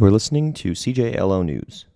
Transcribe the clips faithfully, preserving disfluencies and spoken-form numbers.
You're listening to C J L O News.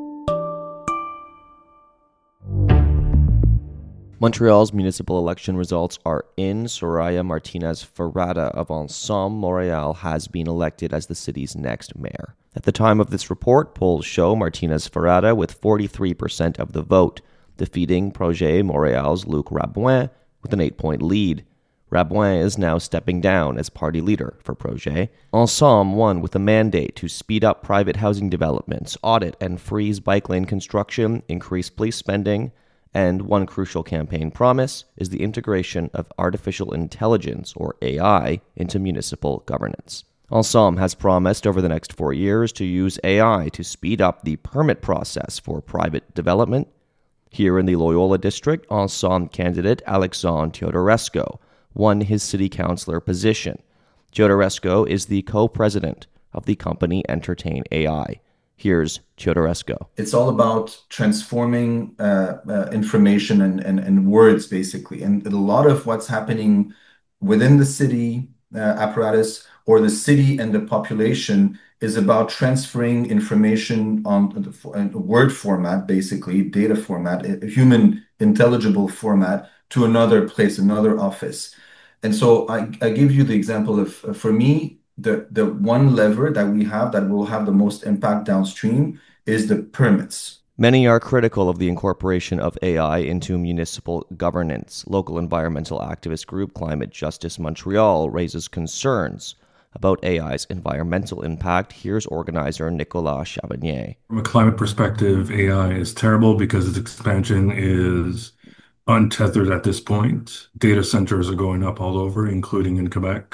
Montreal's municipal election results are in. Soraya Martinez Ferrada of Ensemble Montréal has been elected as the city's next mayor. At the time of this report, polls show Martinez Ferrada with forty-three percent of the vote, defeating Projet Montréal's Luc Rabouin with an eight-point lead. Rabouin is now stepping down as party leader for Projet. Ensemble won with a mandate to speed up private housing developments, audit and freeze bike lane construction, increase police spending, and one crucial campaign promise is the integration of artificial intelligence, or A I, into municipal governance. Ensemble has promised over the next four years to use A I to speed up the permit process for private development. Here in the Loyola district, Ensemble candidate Alexandre Teodorescu won his city councilor position. Teodorescu is the co-president of the company Entertain A I. Here's Teodorescu. It's all about transforming uh, uh, information and, and, and words, basically. And a lot of what's happening within the city uh, apparatus or the city and the population is about transferring information on the a word format, basically, data format, a human intelligible format to another place, another office. And so I, I give you the example of, uh, for me, The, the one lever that we have that will have the most impact downstream is the permits. Many are critical of the incorporation of A I into municipal governance. Local environmental activist group Climate Justice Montreal raises concerns about A I's environmental impact. Here's organizer Nicolas Chavagnier. From a climate perspective, A I is terrible because its expansion is untethered at this point. Data centers are going up all over, including in Quebec.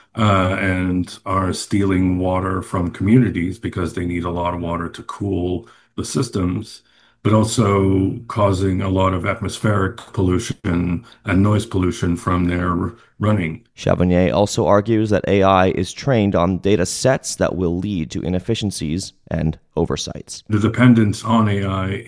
Uh, and are stealing water from communities because they need a lot of water to cool the systems, but also causing a lot of atmospheric pollution and noise pollution from their running. Chavagnier also argues that A I is trained on data sets that will lead to inefficiencies and oversights. The dependence on A I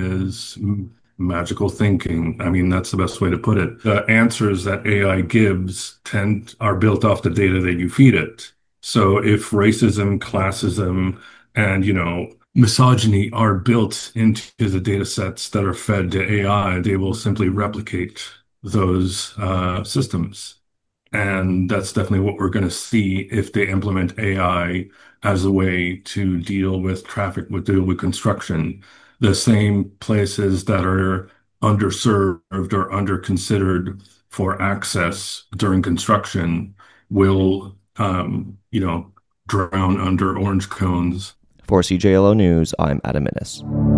is magical thinking. I mean, that's the best way to put it. The answers that A I gives tend are built off the data that you feed it. So if racism, classism, and, you know, misogyny are built into the data sets that are fed to A I, they will simply replicate those uh, systems. And that's definitely what we're going to see if they implement A I as a way to deal with traffic, with deal with construction. The same places that are underserved or underconsidered for access during construction will, um, you know, drown under orange cones. For C J L O News, I'm Adam Innes.